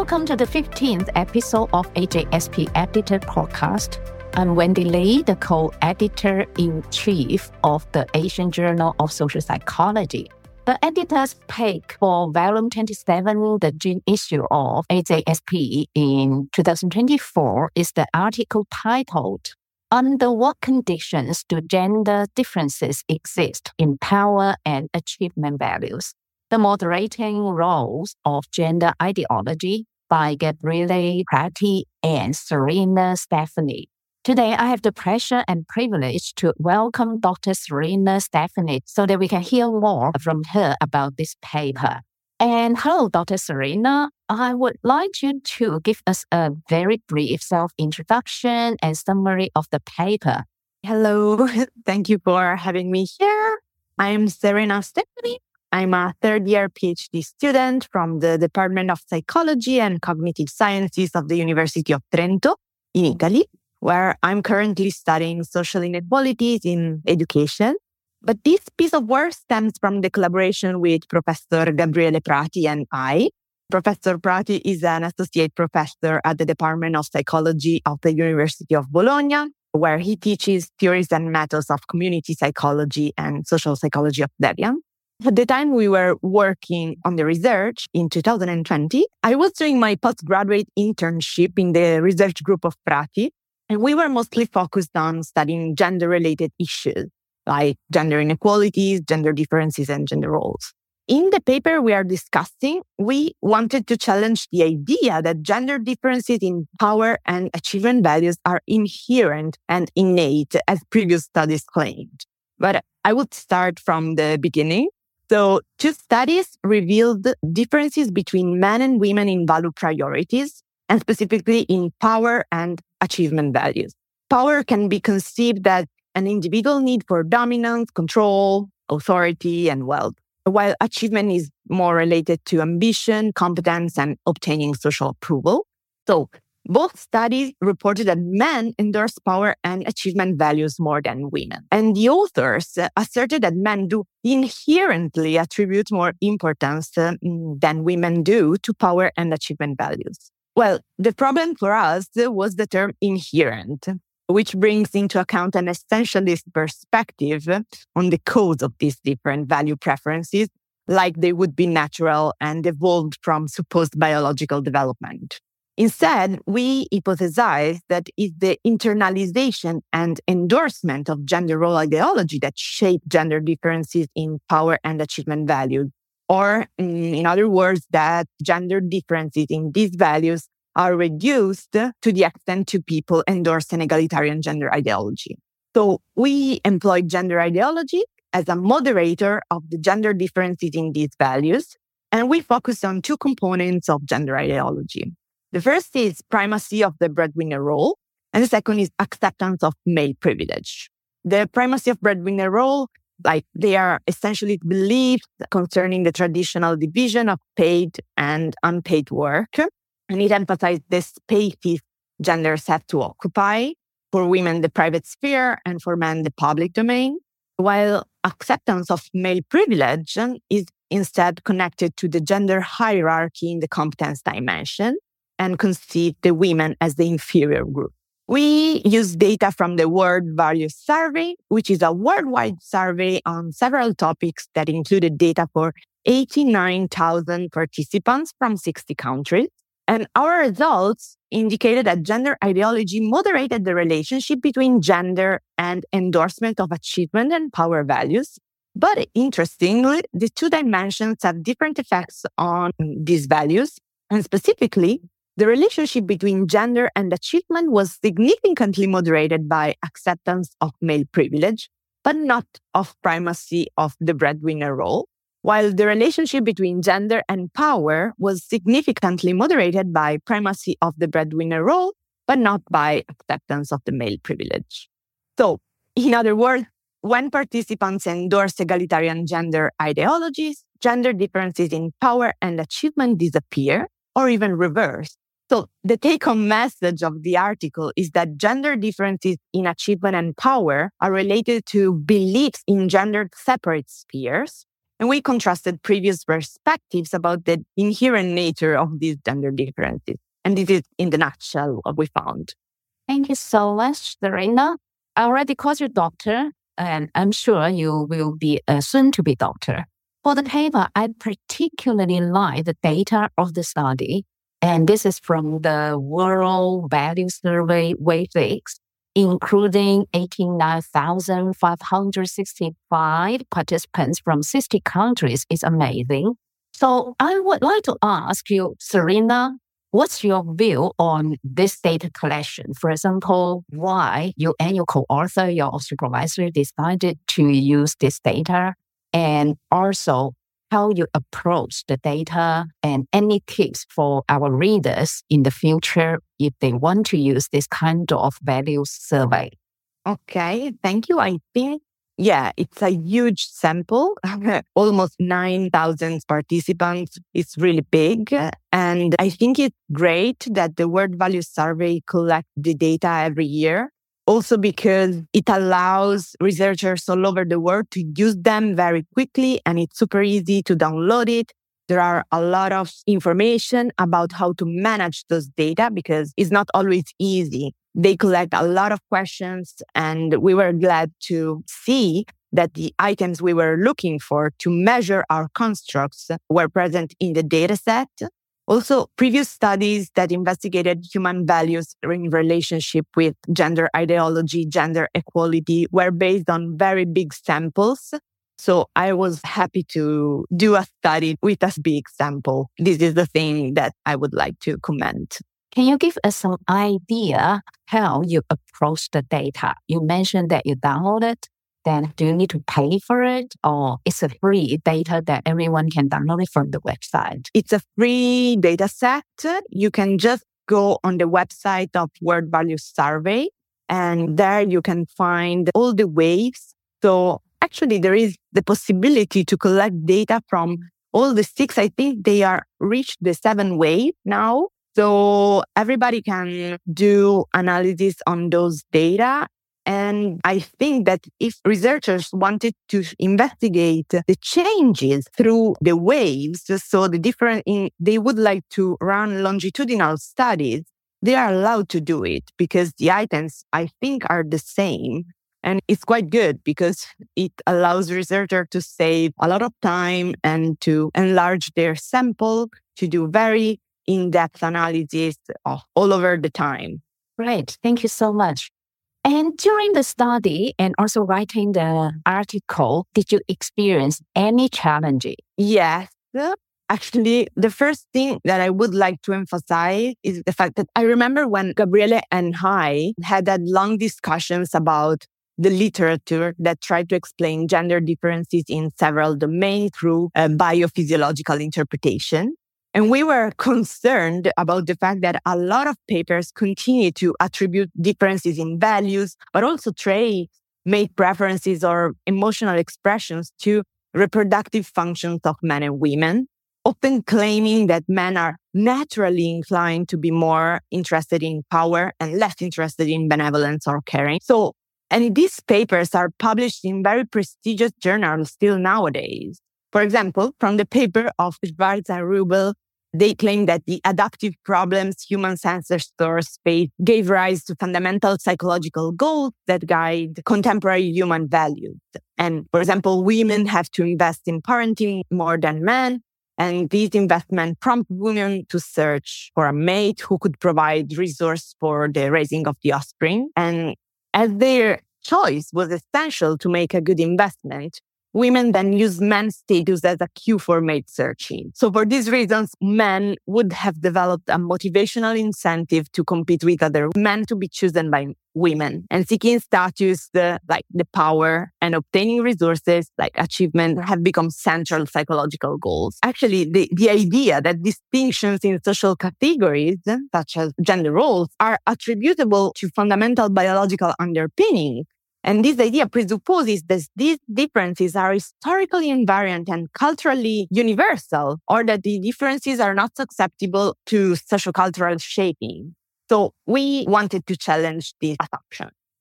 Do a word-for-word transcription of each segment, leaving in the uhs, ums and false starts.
Welcome to the fifteenth episode of A J S P Editor Podcast. I'm Wendy Lee, the co-editor-in-chief of the Asian Journal of Social Psychology. The editor's pick for volume twenty-seven, the June issue of A J S P in twenty twenty-four, is the article titled, Under What Conditions Do Gender Differences Exist in Power and Achievement Values? The Moderating Roles of Gender Ideology by Gabriele Prati and Serena Stefani. Today, I have the pleasure and privilege to welcome Doctor Serena Stefani so that we can hear more from her about this paper. And hello, Doctor Serena. I would like you to give us a very brief self-introduction and summary of the paper. Hello. Thank you for having me here. I'm Serena Stefani. I'm a third-year PhD student from the Department of Psychology and Cognitive Sciences of the University of Trento in Italy, where I'm currently studying social inequalities in education. But this piece of work stems from the collaboration with Professor Gabriele Prati and I. Professor Prati is an associate professor at the Department of Psychology of the University of Bologna, where he teaches theories and methods of community psychology and social psychology of deviance. At the time we were working on the research in two thousand twenty, I was doing my postgraduate internship in the research group of Prati, and we were mostly focused on studying gender-related issues like gender inequalities, gender differences, and gender roles. In the paper we are discussing, we wanted to challenge the idea that gender differences in power and achievement values are inherent and innate, as previous studies claimed. But I would start from the beginning. So, two studies revealed differences between men and women in value priorities, and specifically in power and achievement values. Power can be conceived as an individual need for dominance, control, authority, and wealth, while achievement is more related to ambition, competence, and obtaining social approval. So, both studies reported that men endorse power and achievement values more than women. And the authors asserted that men do inherently attribute more importance uh, than women do to power and achievement values. Well, the problem for us was the term inherent, which brings into account an essentialist perspective on the cause of these different value preferences, like they would be natural and evolved from supposed biological development. Instead, we hypothesize that it's the internalization and endorsement of gender role ideology that shape gender differences in power and achievement values. Or, in other words, that gender differences in these values are reduced to the extent to people endorse an egalitarian gender ideology. So we employ gender ideology as a moderator of the gender differences in these values, and we focus on two components of gender ideology. The first is primacy of the breadwinner role, and the second is acceptance of male privilege. The primacy of breadwinner role, like they are essentially beliefs concerning the traditional division of paid and unpaid work, and it emphasizes the spaces genders have to occupy, for women the private sphere and for men the public domain, while acceptance of male privilege is instead connected to the gender hierarchy in the competence dimension, and conceive the women as the inferior group. We use data from the World Values Survey, which is a worldwide survey on several topics that included data for eighty-nine thousand participants from sixty countries. And our results indicated that gender ideology moderated the relationship between gender and endorsement of achievement and power values. But interestingly, the two dimensions have different effects on these values, and specifically, the relationship between gender and achievement was significantly moderated by acceptance of male privilege, but not of primacy of the breadwinner role, while the relationship between gender and power was significantly moderated by primacy of the breadwinner role, but not by acceptance of the male privilege. So, in other words, when participants endorse egalitarian gender ideologies, gender differences in power and achievement disappear or even reverse. So the take-home message of the article is that gender differences in achievement and power are related to beliefs in gender-separate spheres, And we contrasted previous perspectives about the inherent nature of these gender differences. And this is, in the nutshell, what we found. Thank you so much, Serena. I already called you doctor, and I'm sure you will be a soon-to-be doctor. For the paper, I particularly like the data of the study, and this is from the World Value Survey WaveX, including eighty-nine thousand five hundred sixty-five participants from sixty countries. It's amazing. So I would like to ask you, Serena, what's your view on this data collection? For example, why you and your co-author, your supervisor decided to use this data, and also how you approach the data and any tips for our readers in the future if they want to use this kind of value survey. Okay, thank you. I think, yeah, it's a huge sample, almost nine thousand participants. It's really big. And I think it's great that the World Value Survey collects the data every year. Also because it allows researchers all over the world to use them very quickly, and it's super easy to download it. There are a lot of information about how to manage those data because it's not always easy. They collect a lot of questions, and we were glad to see that the items we were looking for to measure our constructs were present in the data set. Also, previous studies that investigated human values in relationship with gender ideology, gender equality were based on very big samples. So I was happy to do a study with a big sample. This is the thing that I would like to comment. Can you give us some idea how you approach the data? You mentioned that you download it. Then do you need to pay for it, or it's a free data that everyone can download it from the website? It's a free data set. You can just go on the website of World Value Survey, and there you can find all the waves. So actually there is the possibility to collect data from all the six. I think they are reached the seven waves now. So everybody can do analysis on those data. And I think that if researchers wanted to investigate the changes through the waves, so the different, in, they would like to run longitudinal studies, they are allowed to do it because the items, I think, are the same. And it's quite good because it allows researchers to save a lot of time and to enlarge their sample, to do very in-depth analysis of all over the time. Great. Thank you so much. And during the study and also writing the article, did you experience any challenges? Yes. Actually, the first thing that I would like to emphasize is the fact that I remember when Gabriele and I had that long discussions about the literature that tried to explain gender differences in several domains through uh, biophysiological interpretation. And we were concerned about the fact that a lot of papers continue to attribute differences in values, but also traits, mate preferences, or emotional expressions to reproductive functions of men and women, often claiming that men are naturally inclined to be more interested in power and less interested in benevolence or caring. So, and these papers are published in very prestigious journals still nowadays. For example, from the paper of Schwarz and Rubel, they claim that the adaptive problems humans' ancestors faced gave rise to fundamental psychological goals that guide contemporary human values. And for example, women have to invest in parenting more than men. And this investment prompts women to search for a mate who could provide resources for the raising of the offspring. And as their choice was essential to make a good investment, women then use men's status as a cue for mate searching. So for these reasons, men would have developed a motivational incentive to compete with other men to be chosen by women. And seeking status, the, like the power and obtaining resources like achievement have become central psychological goals. Actually, the, the idea that distinctions in social categories, such as gender roles, are attributable to fundamental biological underpinnings. And this idea presupposes that these differences are historically invariant and culturally universal, or that the differences are not susceptible to sociocultural shaping. So we wanted to challenge this assumption.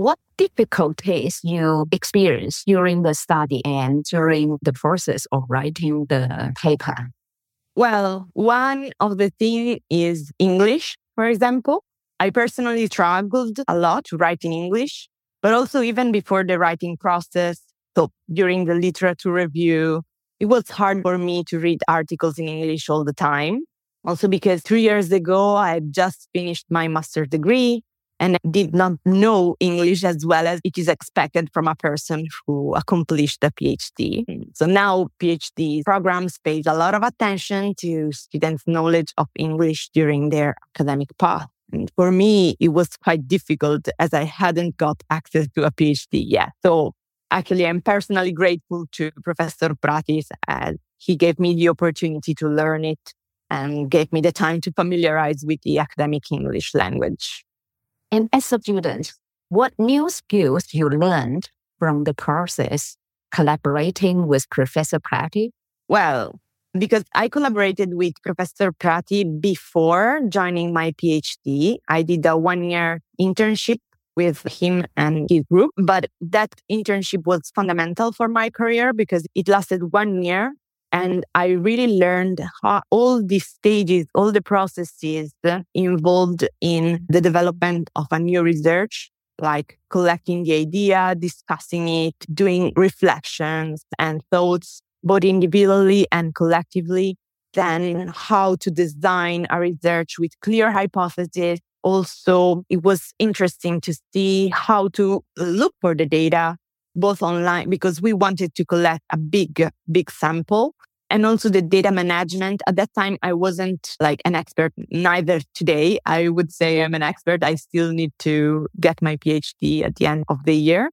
what difficulties you experienced during the study and during the process of writing the paper? Well, one of the things is English, for example. I personally struggled a lot to write in English, but also even before the writing process, so during the literature review, it was hard for me to read articles in English all the time. Also because three years ago, I had just finished my master's degree and did not know English as well as it is expected from a person who accomplished a PhD. So now PhD programs pays a lot of attention to students' knowledge of English during their academic path. And for me, it was quite difficult as I hadn't got access to a PhD yet. So actually, I'm personally grateful to Professor Pratis as he gave me the opportunity to learn it and gave me the time to familiarize with the academic English language. And as a student, what new skills you learned from the process collaborating with Professor Prati? Well, because I collaborated with Professor Prati before joining my PhD, I did a one-year internship with him and his group. But that internship was fundamental for my career because it lasted one year. And I really learned how all the stages, all the processes involved in the development of a new research, like collecting the idea, discussing it, doing reflections and thoughts, both individually and collectively. Then how to design a research with clear hypotheses. Also, it was interesting to see how to look for the data, both online, because we wanted to collect a big, big sample. And also the data management. At that time, I wasn't like an expert, neither today. I would say I'm an expert. I still need to get my PhD at the end of the year.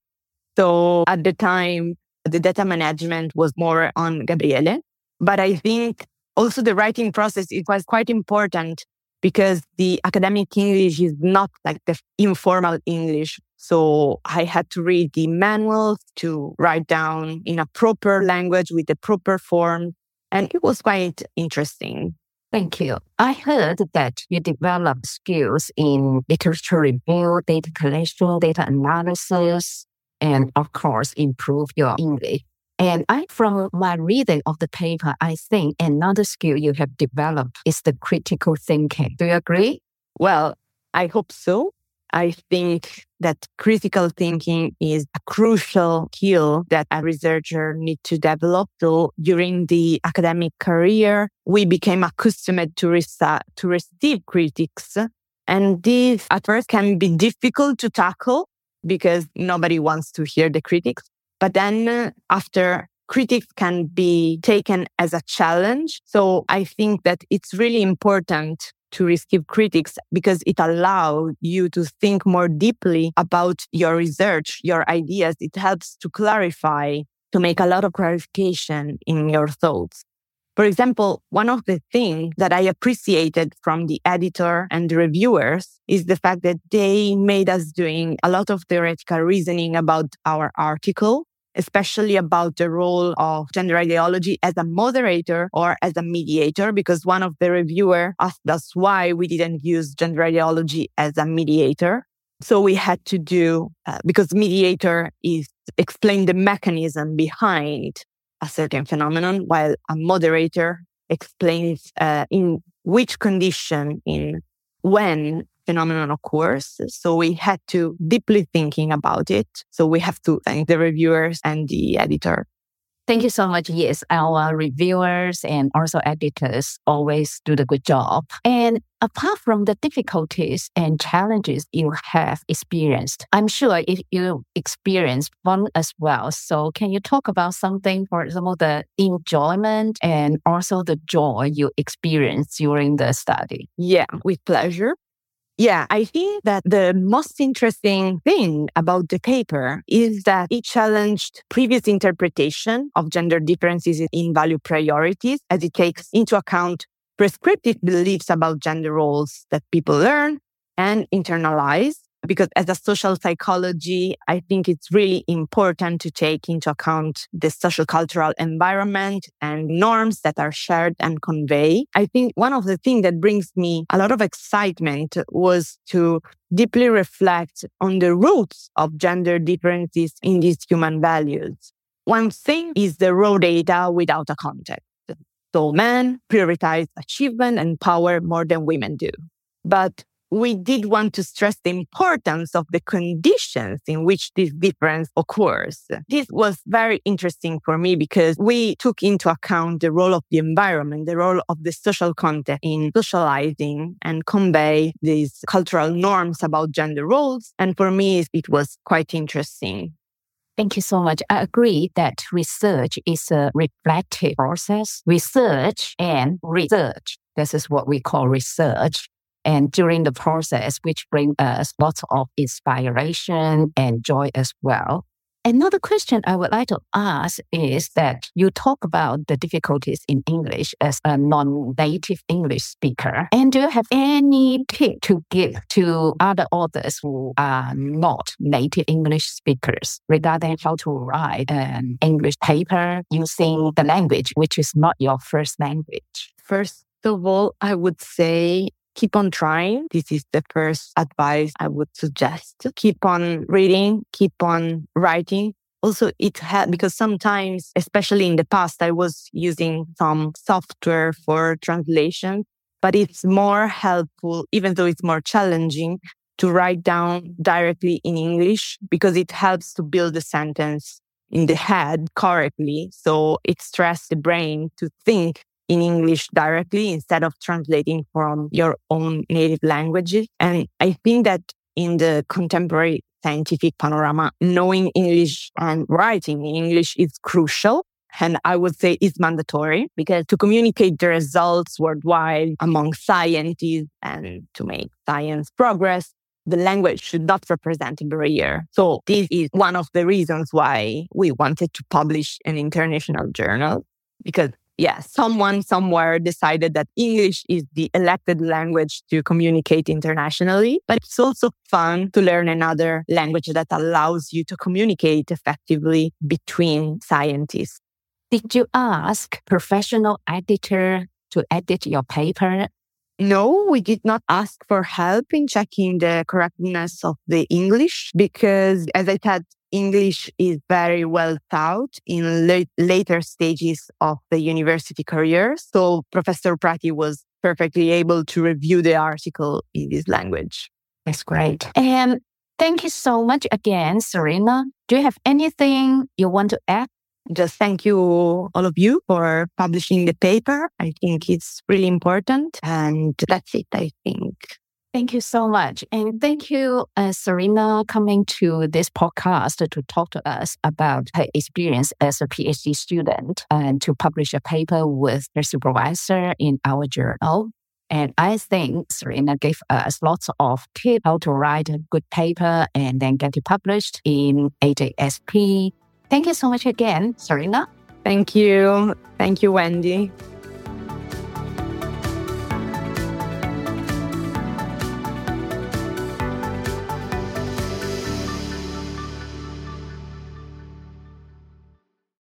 So at the time, the data management was more on Gabriele. But I think also the writing process, it was quite important because the academic English is not like the informal English. So I had to read the manuals to write down in a proper language with the proper form. And it was quite interesting. Thank you. I heard that you developed skills in literature review, data collection, data analysis, and of course, improve your English. And I, from my reading of the paper, I think another skill you have developed is the critical thinking. Do you agree? Well, I hope so. I think that critical thinking is a crucial skill that a researcher needs to develop. So during the academic career, we became accustomed to, rec- to receive critics. And this at first can be difficult to tackle because nobody wants to hear the critics. But then uh, after critics can be taken as a challenge. So I think that it's really important to receive critics because it allows you to think more deeply about your research, your ideas. It helps to clarify, to make a lot of clarification in your thoughts. For example, one of the things that I appreciated from the editor and the reviewers is the fact that they made us doing a lot of theoretical reasoning about our article, especially about the role of gender ideology as a moderator or as a mediator, because one of the reviewers asked us why we didn't use gender ideology as a mediator. So we had to do, uh, because mediator is explain the mechanism behind a certain phenomenon, while a moderator explains uh, in which condition, in when phenomenon occurs. So we had to deeply thinking about it. So we have to thank the reviewers and the editor. Thank you so much. Yes, our reviewers and also editors always do the good job. And apart from the difficulties and challenges you have experienced, I'm sure if you experienced fun as well. So can you talk about something, for example, the enjoyment and also the joy you experienced during the study? Yeah, with pleasure. Yeah, I think that the most interesting thing about the paper is that it challenged previous interpretation of gender differences in value priorities as it takes into account prescriptive beliefs about gender roles that people learn and internalize because as a social psychology, I think it's really important to take into account the social cultural environment and norms that are shared and conveyed. I think one of the things that brings me a lot of excitement was to deeply reflect on the roots of gender differences in these human values. One thing is the raw data without a context. So men prioritize achievement and power more than women do. But we did want to stress the importance of the conditions in which this difference occurs. This was very interesting for me because we took into account the role of the environment, the role of the social context in socializing and convey these cultural norms about gender roles. And for me, it was quite interesting. Thank you so much. I agree that research is a reflective process. Research and research. This is what we call research. And during the process, which brings us lots of inspiration and joy as well. Another question I would like to ask is that you talk about the difficulties in English as a non-native English speaker. And do you have any tip to give to other authors who are not native English speakers regarding how to write an English paper using the language, which is not your first language? First of all, I would say keep on trying. This is the first advice I would suggest. Keep on reading, keep on writing. Also, it had, because sometimes, especially in the past, I was using some software for translation, but it's more helpful, even though it's more challenging, to write down directly in English because it helps to build a sentence in the head correctly. So it stresses the brain to think in English directly instead of translating from your own native languages. And I think that in the contemporary scientific panorama, knowing English and writing in English is crucial. And I would say it's mandatory because to communicate the results worldwide among scientists and to make science progress, the language should not represent a barrier. So this is one of the reasons why we wanted to publish an international journal because yeah, someone somewhere decided that English is the elected language to communicate internationally, but it's also fun to learn another language that allows you to communicate effectively between scientists. Did you ask professional editor to edit your paper? No, we did not ask for help in checking the correctness of the English because, as I said, English is very well taught in late, later stages of the university career. So Professor Prati was perfectly able to review the article in this language. That's great. And thank you so much again, Serena. Do you have anything you want to add? Just thank you, all of you, for publishing the paper. I think it's really important. And that's it, I think. Thank you so much. And thank you, uh, Serena, coming to this podcast to talk to us about her experience as a PhD student and to publish a paper with her supervisor in our journal. And I think Serena gave us lots of tips how to write a good paper and then get it published in A J S P. Thank you so much again, Serena. Thank you. Thank you, Wendy.